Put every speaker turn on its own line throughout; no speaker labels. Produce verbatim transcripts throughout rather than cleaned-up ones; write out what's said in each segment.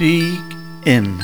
Begin.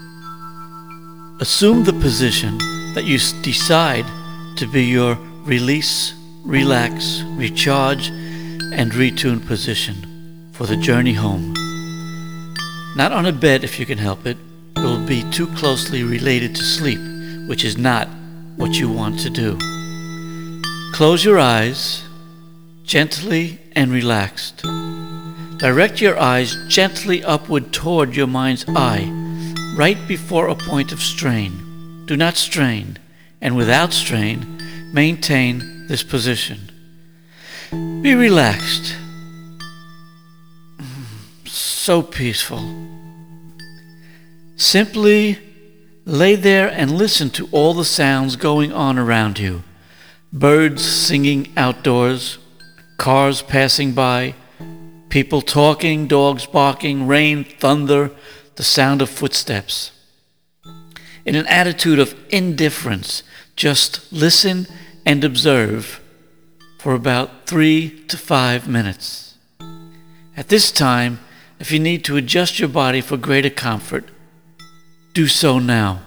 Assume the position that you decide to be your release, relax, recharge, and retune position for the journey home. Not on a bed if you can help it. It will be too closely related to sleep, which is not what you want to do. Close your eyes, gently and relaxed. Direct your eyes gently upward toward your mind's eye, right before a point of strain. Do not strain, and without strain, maintain this position. Be relaxed. So peaceful. Simply lay there and listen to all the sounds going on around you. Birds singing outdoors, cars passing by, people talking, dogs barking, rain, thunder, the sound of footsteps. In an attitude of indifference, just listen and observe for about three to five minutes. At this time, if you need to adjust your body for greater comfort, do so now.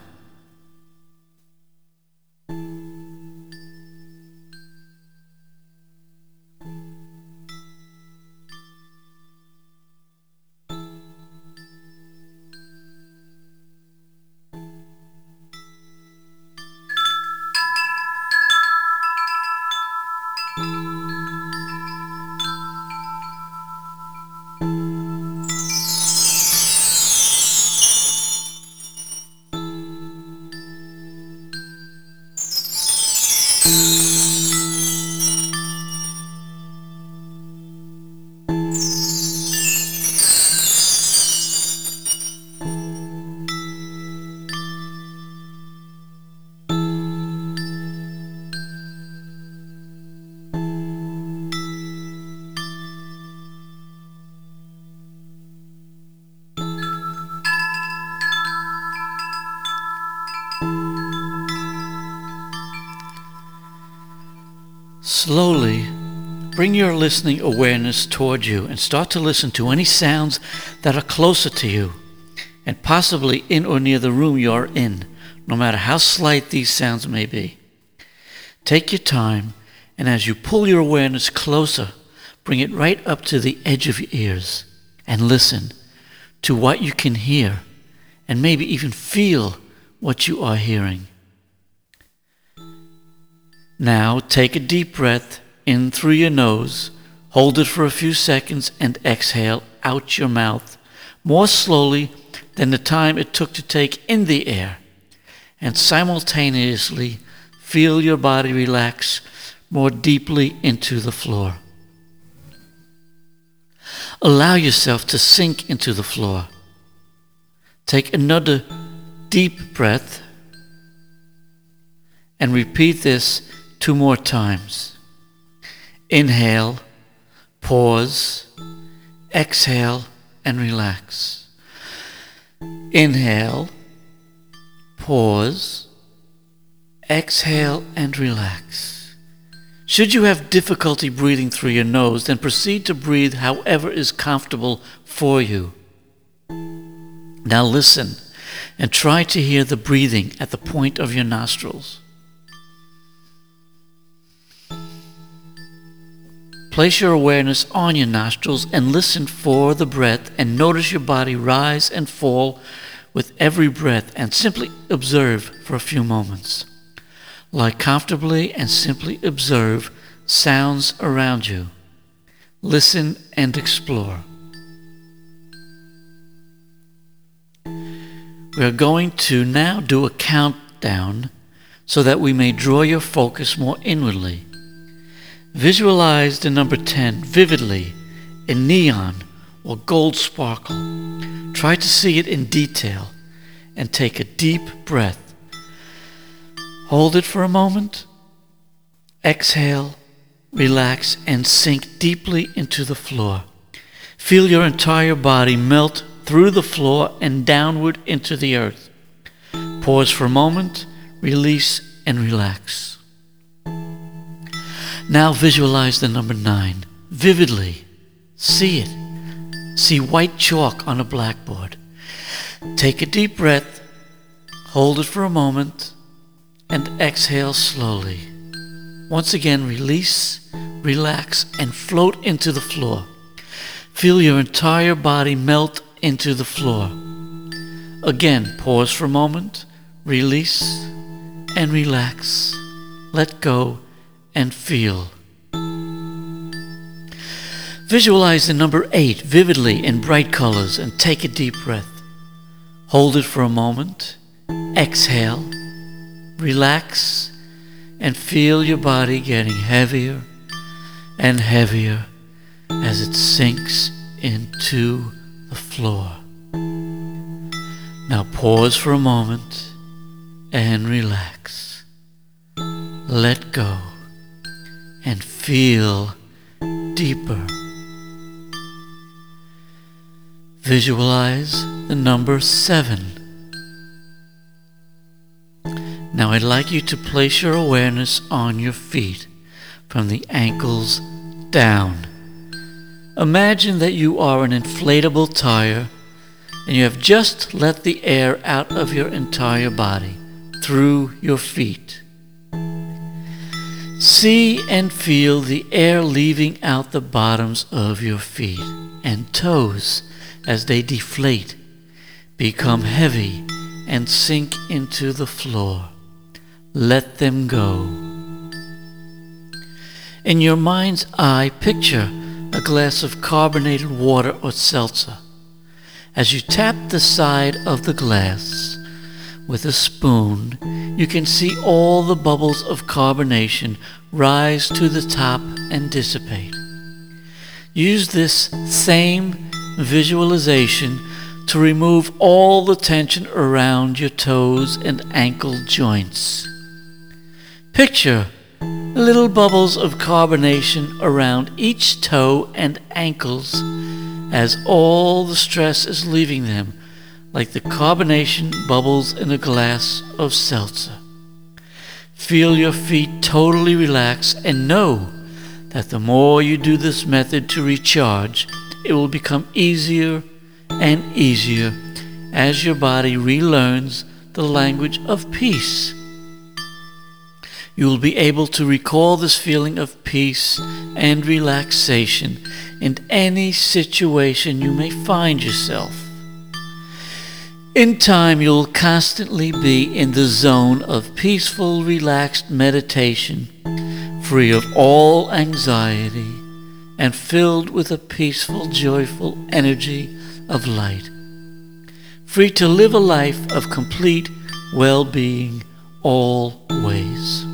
Slowly bring your listening awareness toward you and start to listen to any sounds that are closer to you and possibly in or near the room you are in, no matter how slight these sounds may be. Take your time, and as you pull your awareness closer, bring it right up to the edge of your ears and listen to what you can hear and maybe even feel what you are hearing. Now take a deep breath in through your nose, hold it for a few seconds, and exhale out your mouth more slowly than the time it took to take in the air, and simultaneously feel your body relax more deeply into the floor. Allow yourself to sink into the floor. Take another deep breath and repeat this two more times. Inhale, pause, exhale, and relax. Inhale, pause, exhale, and relax. Should you have difficulty breathing through your nose, then proceed to breathe however is comfortable for you. Now listen and try to hear the breathing at the point of your nostrils. Place your awareness on your nostrils and listen for the breath, and notice your body rise and fall with every breath, and simply observe for a few moments. Lie comfortably and simply observe sounds around you. Listen and explore. We are going to now do a countdown so that we may draw your focus more inwardly. Visualize the number ten vividly in neon or gold sparkle. Try to see it in detail and take a deep breath. Hold it for a moment. Exhale, relax, and sink deeply into the floor. Feel your entire body melt through the floor and downward into the earth. Pause for a moment, release, and relax. Now visualize the number nine vividly. See it. See white chalk on a blackboard. Take a deep breath, hold it for a moment, and exhale slowly. Once again, release, relax, and float into the floor. Feel your entire body melt into the floor. Again, pause for a moment, release, and relax. Let go and feel. Visualize the number eight vividly in bright colors and take a deep breath. Hold it for a moment, exhale, relax, and feel your body getting heavier and heavier as it sinks into the floor. Now pause for a moment and relax. Let go and feel deeper. Visualize the number seven. Now I'd like you to place your awareness on your feet from the ankles down. Imagine that you are an inflatable tire and you have just let the air out of your entire body through your feet. See and feel the air leaving out the bottoms of your feet and toes as they deflate, become heavy, and sink into the floor. Let them go. In your mind's eye, picture a glass of carbonated water or seltzer. As you tap the side of the glass with a spoon, you can see all the bubbles of carbonation rise to the top and dissipate. Use this same visualization to remove all the tension around your toes and ankle joints. Picture little bubbles of carbonation around each toe and ankles as all the stress is leaving them, like the carbonation bubbles in a glass of seltzer. Feel your feet totally relax and know that the more you do this method to recharge, it will become easier and easier as your body relearns the language of peace. You will be able to recall this feeling of peace and relaxation in any situation you may find yourself. In time, you'll constantly be in the zone of peaceful, relaxed meditation, free of all anxiety, and filled with a peaceful, joyful energy of light. Free to live a life of complete well-being always.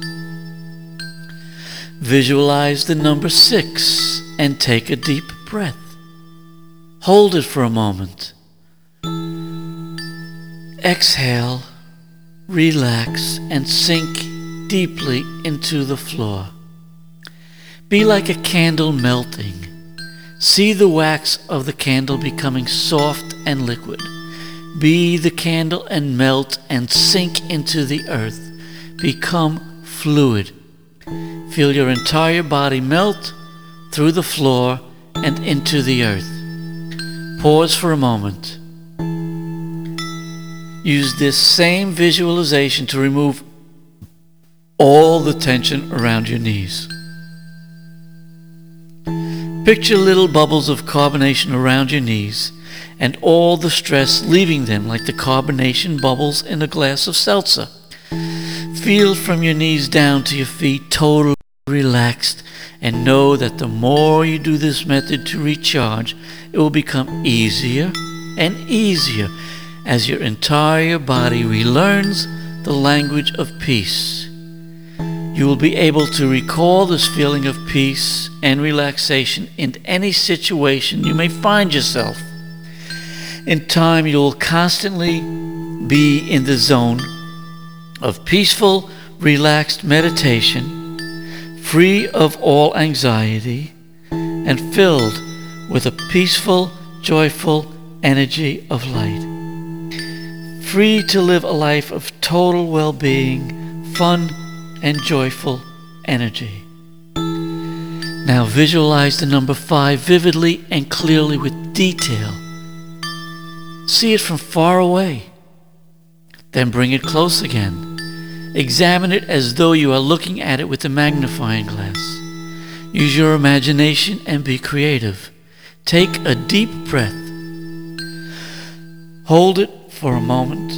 Visualize the number six and take a deep breath. Hold it for a moment. Exhale, relax, and sink deeply into the floor. Be like a candle melting. See the wax of the candle becoming soft and liquid. Be the candle and melt and sink into the earth. Become fluid. Feel your entire body melt through the floor and into the earth. Pause for a moment. Use this same visualization to remove all the tension around your knees. Picture little bubbles of carbonation around your knees and all the stress leaving them like the carbonation bubbles in a glass of seltzer. Feel from your knees down to your feet totally relaxed and know that the more you do this method to recharge, it will become easier and easier as your entire body relearns the language of peace. You will be able to recall this feeling of peace and relaxation in any situation you may find yourself. In time, you will constantly be in the zone of peaceful, relaxed meditation, free of all anxiety, and filled with a peaceful, joyful energy of light. Free to live a life of total well-being, fun, and joyful energy. Now visualize the number five vividly and clearly with detail. See it from far away. Then bring it close again. Examine it as though you are looking at it with a magnifying glass. Use your imagination and be creative. Take a deep breath. Hold it for a moment.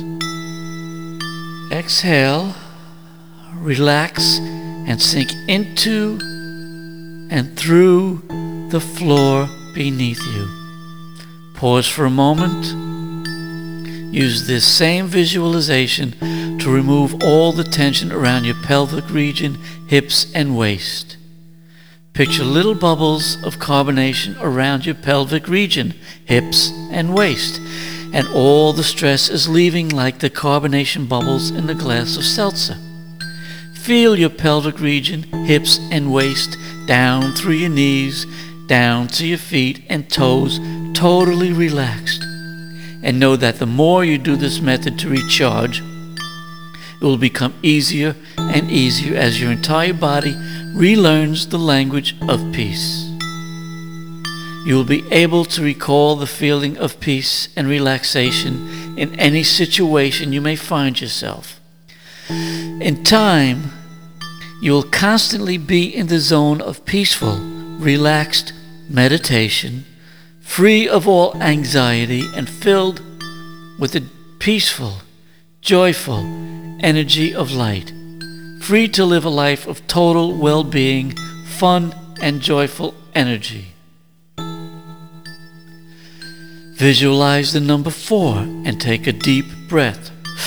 Exhale, relax, and sink into and through the floor beneath you. Pause for a moment. Use this same visualization to remove all the tension around your pelvic region, hips, and waist. Picture little bubbles of carbonation around your pelvic region, hips, and waist, and all the stress is leaving like the carbonation bubbles in a glass of seltzer. Feel your pelvic region, hips, and waist down through your knees, down to your feet and toes, totally relaxed. And know that the more you do this method to recharge, it will become easier and easier as your entire body relearns the language of peace. You will be able to recall the feeling of peace and relaxation in any situation you may find yourself. In time, you will constantly be in the zone of peaceful, relaxed meditation, free of all anxiety and filled with the peaceful, joyful energy of light, free to live a life of total well-being, fun, and joyful energy. Visualize the number four and take a deep breath.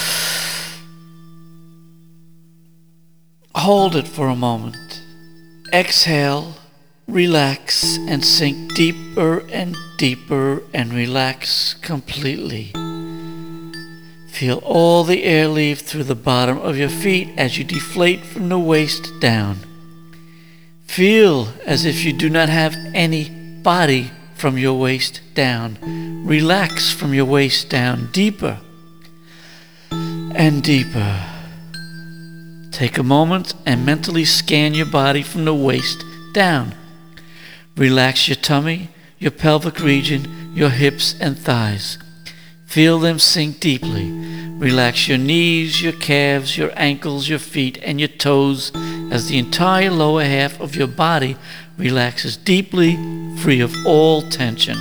Hold it for a moment. Exhale, relax, and sink deeper and deeper and relax completely. Feel all the air leave through the bottom of your feet as you deflate from the waist down. Feel as if you do not have any body from your waist down. Relax from your waist down deeper and deeper. Take a moment and mentally scan your body from the waist down. Relax your tummy, your pelvic region, your hips and thighs. Feel them sink deeply. Relax your knees, your calves, your ankles, your feet, and your toes as the entire lower half of your body relaxes deeply, free of all tension.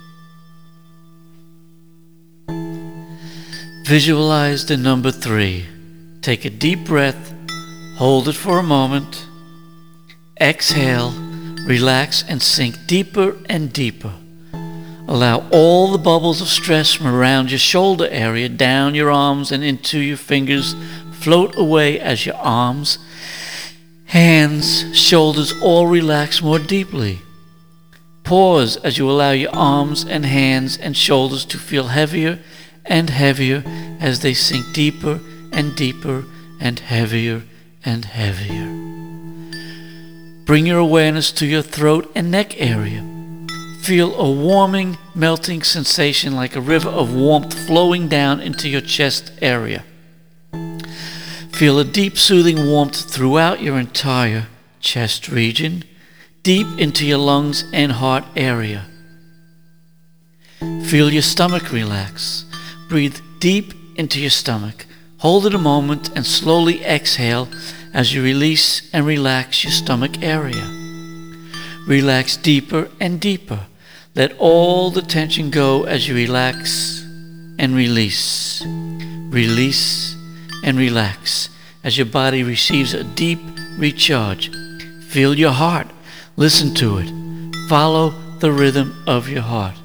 Visualize the number three. Take a deep breath, hold it for a moment, exhale, relax, and sink deeper and deeper. Allow all the bubbles of stress from around your shoulder area, down your arms and into your fingers, float away as your arms, hands, shoulders all relax more deeply. Pause as you allow your arms and hands and shoulders to feel heavier and heavier as they sink deeper and deeper and heavier and heavier. Bring your awareness to your throat and neck area. Feel a warming, melting sensation like a river of warmth flowing down into your chest area. Feel a deep, soothing warmth throughout your entire chest region, deep into your lungs and heart area. Feel your stomach relax. Breathe deep into your stomach. Hold it a moment and slowly exhale as you release and relax your stomach area. Relax deeper and deeper. Let all the tension go as you relax and release. Release and relax as your body receives a deep recharge. Feel your heart. Listen to it. Follow the rhythm of your heart.